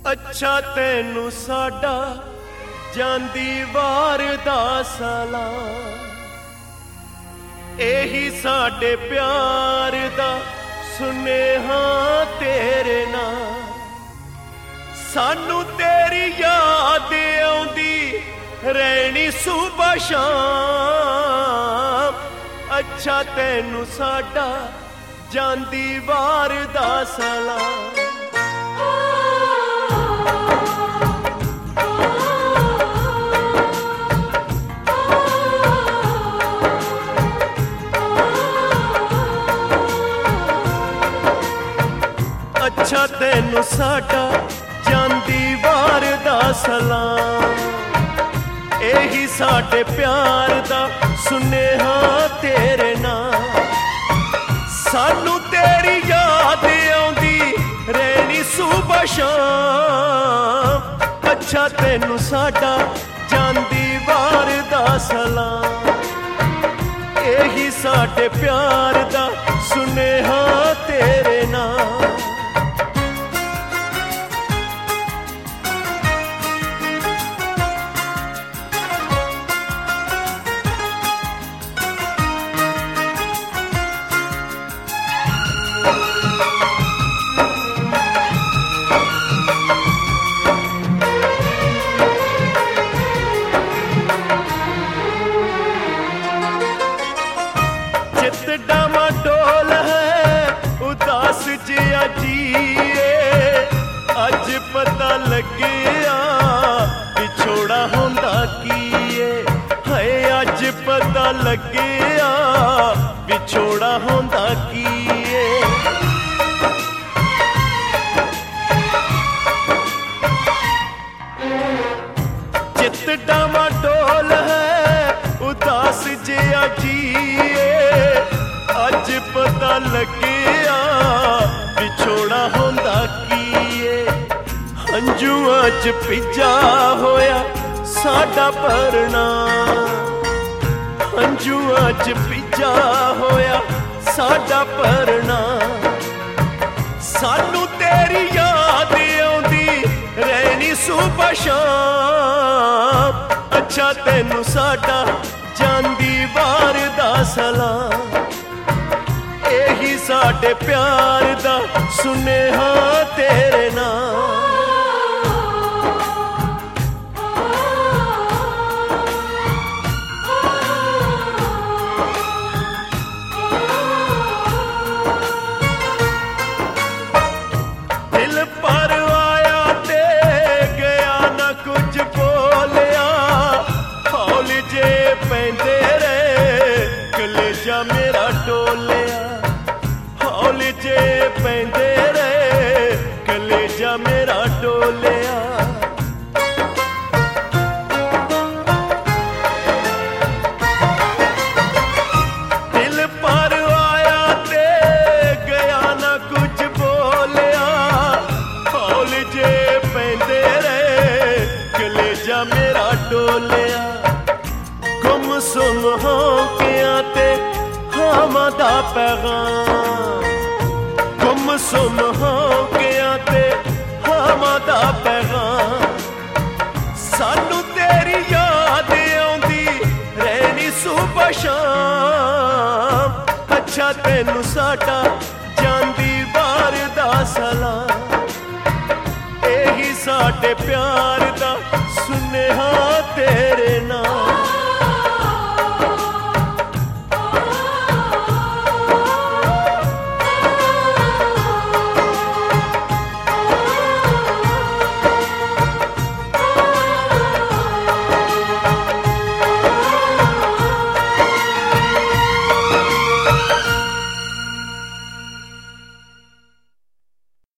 अच्छा तैनू साडा जांदी वार दा सलाम, एही साडे प्यार दा सुनेहा तेरे नाल। सानू तेरी याद आउंदी रहनी सुबह शाम। अच्छा तैनू साडा जांदी वार दा सलाम। अच्छा तैनू साडा जांदी वार दा सलाम, एही साडे प्यार दा सुनेहा तेरे नाल। सानू तेरी याद आउंदी रहनी सुबह शाम। अच्छा तैनू साडा जांदी वार दा सलाम, एही साडे प्यार दा सुनेहा तेरे नाल। डामाडोल है उदास जिया जिए, अज पता लगिया पिछोड़ा होंदा कीए। हाय अज पता लगिया पिछोड़ा होंदा कीए। चित डामाडोल है उदास जिया जिए, अज पता लगिया पिछोड़ा होंदा कीए। हंजुआं च भिजा होया साडा परना, हंजुआं च भिजा होया साडा परना। सानू तेरी याद आउंदी रहनी सुबह शाम। अच्छा तैनू साडा जांदी वार दा सलाम, एही साडे प्यार दा सुनेहा तेरे नाल। दिल पर आया ते गया ना कुछ बोलिया, हौल जे पैंदे रहे कलेजा मेरा डोलिया। हौल जे पैंदे रहे कलेजा मेरा डोलिया। दिल पर आया ते गया ना कुछ बोलिया, हौल जे पैंदे रहे कलेजा मेरा डोलिया। गुमसुम हो गया ते हामां दा पैगाम, गुमसुम हो गया ते हामां दा पैगाम। सानू तेरी याद आउंदी रहनी सुबह शाम। अच्छा तैनू साडा जांदी वार दा सलाम, एही साडे प्यार दा सुनेहा